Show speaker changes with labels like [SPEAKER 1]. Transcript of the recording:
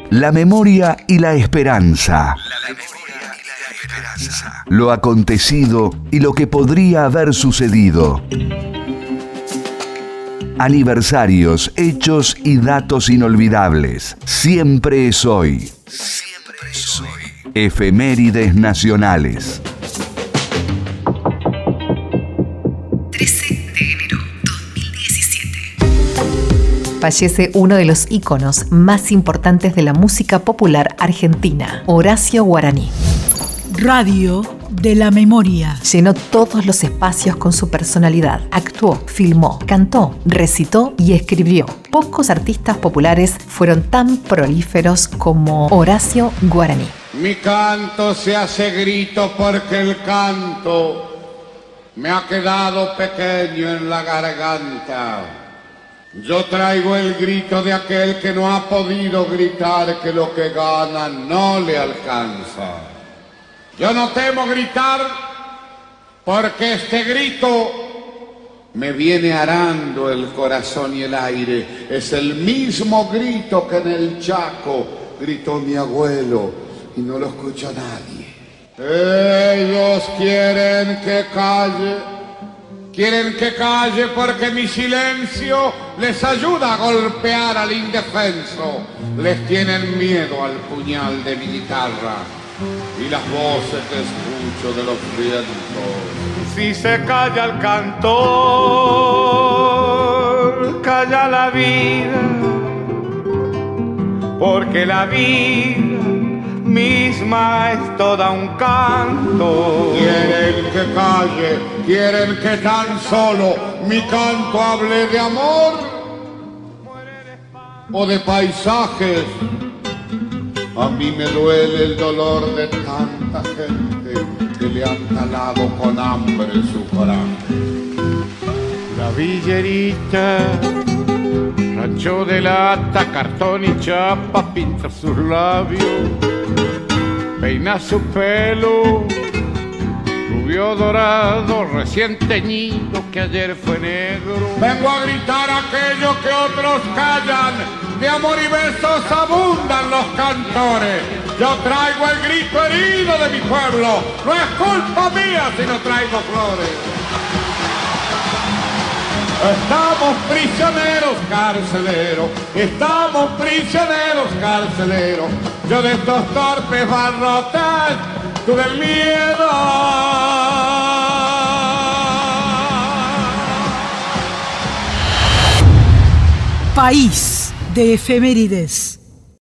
[SPEAKER 1] La memoria y la esperanza. Lo acontecido y lo que podría haber sucedido. Aniversarios, hechos y datos inolvidables. Siempre es hoy. Siempre es hoy. Efemérides nacionales.
[SPEAKER 2] 13 de enero 2017.
[SPEAKER 3] Fallece uno de los íconos más importantes de la música popular argentina, Horacio Guaraní.
[SPEAKER 4] Radio de la memoria.
[SPEAKER 3] Llenó todos los espacios con su personalidad. Actuó, filmó, cantó, recitó y escribió. Pocos artistas populares fueron tan prolíferos como Horacio Guaraní.
[SPEAKER 5] Mi canto se hace grito porque el canto me ha quedado pequeño en la garganta. Yo traigo el grito de aquel que no ha podido gritar que lo que gana no le alcanza. Yo no temo gritar porque este grito me viene arando el corazón y el aire. Es el mismo grito que en el Chaco gritó mi abuelo y no lo escucha nadie. Ellos quieren que calle porque mi silencio les ayuda a golpear al indefenso. Les tienen miedo al puñal de mi guitarra y las voces que escucho de los vientos.
[SPEAKER 6] Si se calla el cantor, calla la vida, porque la vida misma es toda un canto.
[SPEAKER 5] Quieren que calle, quieren que tan solo mi canto hable de amor o de paisajes. A mí me duele el dolor de tanta gente que le han talado con hambre su coraje.
[SPEAKER 6] La villerita, rancho de lata, cartón y chapa, pinta sus labios, peina su pelo, rubio dorado, recién teñido que ayer fue negro.
[SPEAKER 5] Vengo a gritar aquello que otros callan. De amor y besos abundan los cantores. Yo traigo el grito herido de mi pueblo. No es culpa mía si no traigo flores. Estamos prisioneros, carceleros. Estamos prisioneros, carceleros. Yo de estos torpes barrotes tuve el miedo.
[SPEAKER 4] País de efemérides.